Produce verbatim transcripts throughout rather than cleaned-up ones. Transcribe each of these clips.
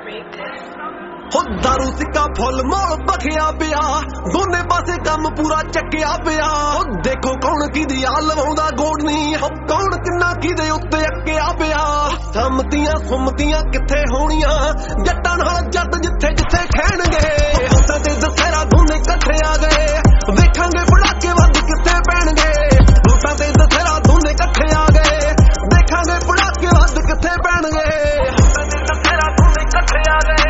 हो दारू सिक्का फुल मोल बखिया पिया दोने पासे काम पूरा चक्या पिया देखो कौन किदी आ लवाउंदा गोडनी कौन किन्ना किदे उत्ते अक्किया पिया सम्मतियां सुमतियां किथे होणियां जट्टां नाल जट जिथे जिथे खैणगे उसां ते दशहरा दोने इकट्ठे आ गए वेखांगे पड़ाके वध किथे पैणगे उसां ते दशहरा दोने इकट्ठे आ गए वेखांगे पड़ाके वध किथे पैणगे उसां ते दशहरा दोने इकट्ठे आ गए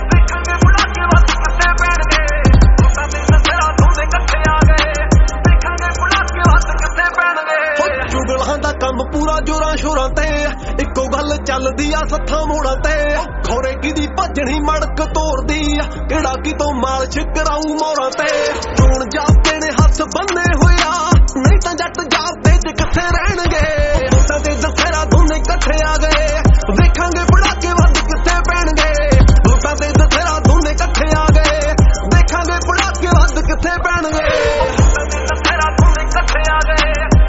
पूरा जोरा शोरां ते इको गल चलदी आ सत्थां मोड़ां ते खोरे किदी भजनी मड़क तोड़दी केड़ा कितों मालश कराऊ मोड़ां ते चोण जापदे ने हथ बन्ने होया नहीं तां जट जापदे च किथे रहणगे उसां ते दशहरा दोने इकट्ठे आ गए वेखांगे पड़ाके वध किथे पैणगे उसां ते दशहरा दोने इकट्ठे आ गए वेखांगे पड़ाके वध किथे पैणगे उसां ते दशहरा दोने इकट्ठे आ गए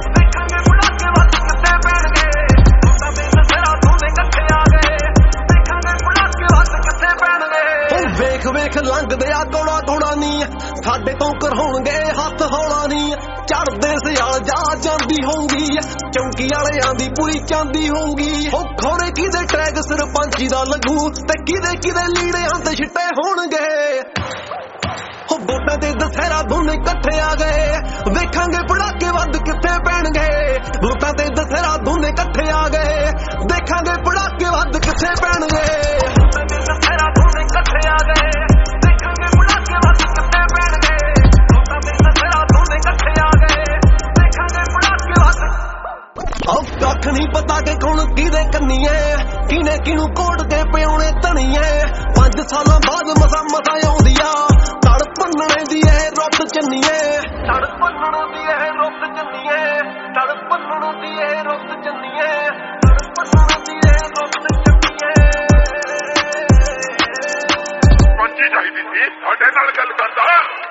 वेख वेख लंघदे आ कौड़ा कौड़ा नी साडे तो करहाउणगे हथ हौला नी चढ़दे सियाल जा जांदी होऊगी चौंकी वालियां दी पूरी चांदी होऊगी ओ खोरे किदे ट्रैग सरपंची दा लगू ते किदे किदे लीड़ियां ते छिट्टे होणगे हो वोटां ते दशहरा दोने इकट्ठे आ गए वेखांगे पड़ाके वध किथे पैणगे वोटां ते दशहरा दोने इकट्ठे आ गए वेखांगे पड़ाके वध किथे पैणगे वोटां ते दशहरा दोने इकट्ठे आ गए वेखांगे पड़ाके वध किथे पैणगे वोटां ते दशहरा दोने इकट्ठे आ गए वेखांगे पड़ाके वध औ कख नहीं पता कि कौन किदे कन्नी है किने किनू कोड़ के पियाउने धनीए पंज सालां बाद मसा मसा आउंदी आ तड़ भन्नणे दी ऐ रुੱਤ चन्नीए तड़ भन्नण दी ऐ रुੱਤ चन्नीए तड़ भन्नण दी ऐ रुੱਤ चन्नीए तड़ भन्नण दी ऐ रुੱਤ चन्नीए पंची चाहिदी सी साडे नाल गल करदा